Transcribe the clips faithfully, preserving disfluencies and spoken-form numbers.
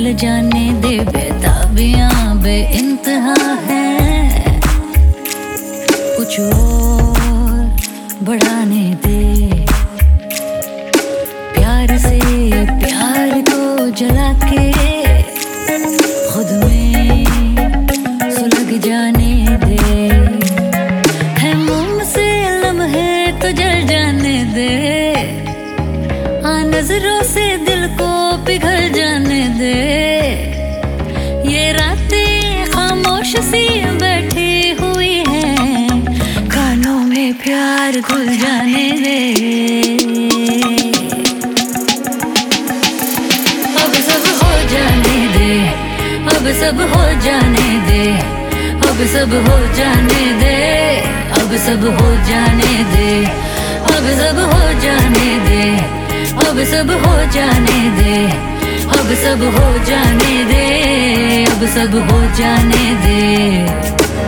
चल जाने दे, बेताबियां बे इंतहा है, कुछ और बढ़ाने दे। प्यार से प्यार को जला के खुद में सुलग जाने दे। है मोम से लम्हे तो जल जाने दे, आ नजरों से दिल को पिघल जाने दे। ये रातें खामोश सी बैठी हुई हैं, कानों में प्यार घुल जाने दे। अब सब हो जाने दे, अब सब हो जाने दे, अब सब हो जाने दे, अब सब हो जाने दे, अब सब हो जाने दे, अब सब हो जाने दे, अब सब हो जाने दे, अब सब हो जाने दे।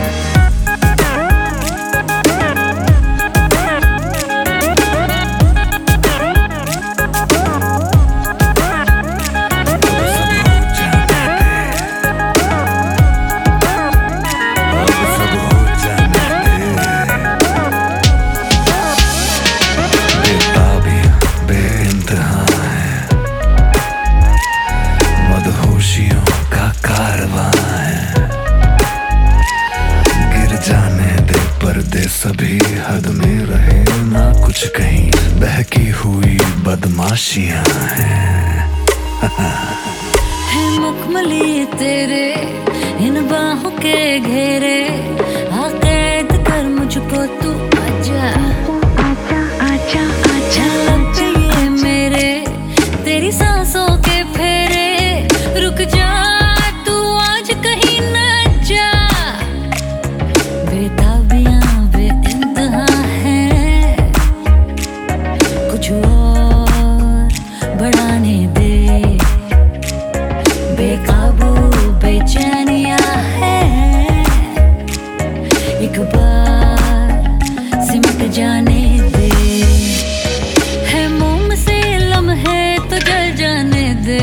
सभी हद में रहे ना कुछ कहीं, बहकी हुई बदमाशियां हैं। है मुकमली तेरे इन बाहों के घेरे, आ कैद कर मुझको तू, आजा आजा आजा आजा। लग जाइए मेरे तेरी सांसों के फेरे, रुक जा तू आज कहीं न जा। बेताबियां कुछ और बढ़ाने दे। बेकाबू बेचैनिया है, एक बार सिमट जाने दे। है मोम से लम्हे तो जल जाने दे,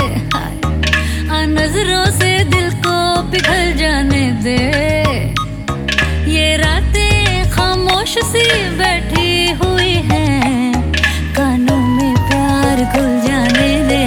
आ नजरों से दिल को पिघल जाने दे। ये रातें खामोश सी बैठी हुई हैं, कानों में प्यार घुल जाने दे।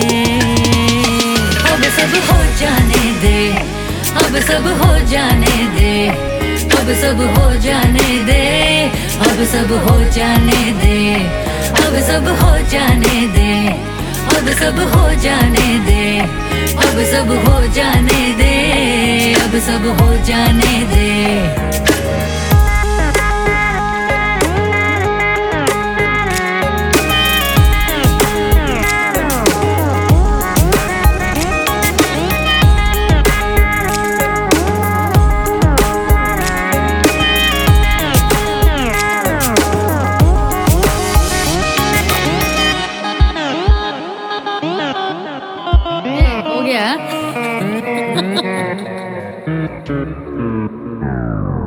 अब सब हो जाने दे, अब सब हो जाने दे, अब सब हो जाने दे, अब सब हो जाने दे, अब सब हो जाने दे, अब सब हो जाने दे, अब सब हो जाने दे, अब सब हो जाने दे। हो गया।